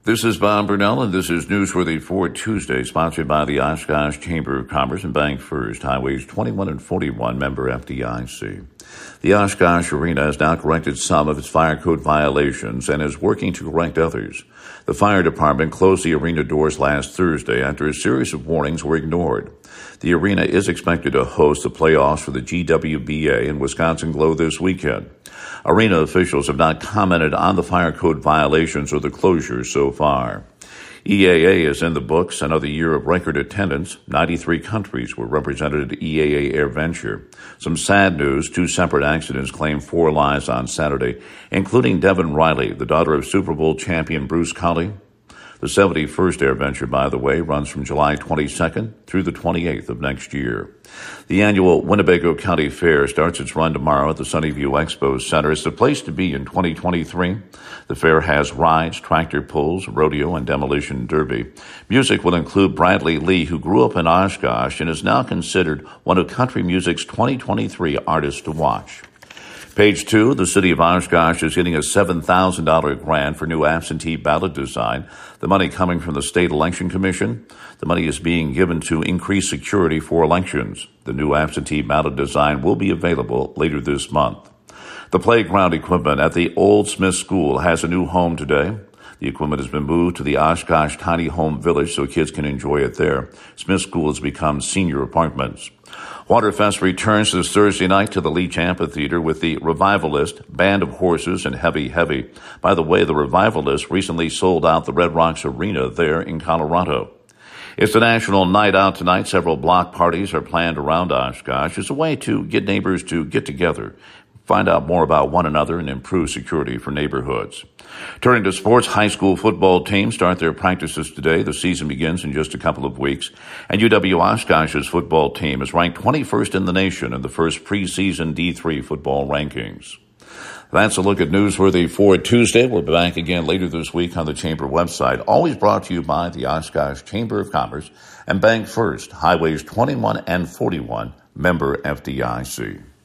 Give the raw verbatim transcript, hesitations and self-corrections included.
This is Bob Burnell, and this is Newsworthy for Tuesday, sponsored by the Oshkosh Chamber of Commerce and Bank First, Highways twenty-one and forty-one, member F D I C. The Oshkosh Arena has now corrected some of its fire code violations and is working to correct others. The fire department closed the arena doors last Thursday after a series of warnings were ignored. The arena is expected to host the playoffs for the G W B A and Wisconsin Glow this weekend. Arena officials have not commented on the fire code violations or the closures so far. E A A is in the books. Another year of record attendance. ninety-three countries were represented at E A A AirVenture. Some sad news. Two separate accidents claimed four lives on Saturday, including Devin Riley, the daughter of Super Bowl champion Bruce Colley. The seventy-first AirVenture, by the way, runs from July twenty-second through the twenty-eighth of next year. The annual Winnebago County Fair starts its run tomorrow at the Sunnyview Expo Center. It's the place to be in twenty twenty-three. The fair has rides, tractor pulls, rodeo, and demolition derby. Music will include Bradley Lee, who grew up in Oshkosh and is now considered one of country music's twenty twenty-three artists to watch. Page two, the city of Oshkosh is getting a seven thousand dollars grant for new absentee ballot design. The money coming from the State Election Commission. The money is being given to increase security for elections. The new absentee ballot design will be available later this month. The playground equipment at the Old Smith School has a new home today. The equipment has been moved to the Oshkosh Tiny Home Village so kids can enjoy it there. Smith School has become senior apartments. Waterfest returns this Thursday night to the Leach Amphitheater with the Revivalist, Band of Horses, and Heavy Heavy. By the way, the Revivalist recently sold out the Red Rocks Arena there in Colorado. It's the National Night Out tonight. Several block parties are planned around Oshkosh. It's a way to get neighbors to get together, find out more about one another, and improve security for neighborhoods. Turning to sports, high school football teams start their practices today. The season begins in just a couple of weeks. And U W Oshkosh's football team is ranked twenty-first in the nation in the first preseason D three football rankings. That's a look at Newsworthy for Tuesday. We'll be back again later this week on the Chamber website. Always brought to you by the Oshkosh Chamber of Commerce and Bank First, Highways twenty-one and forty-one, member F D I C.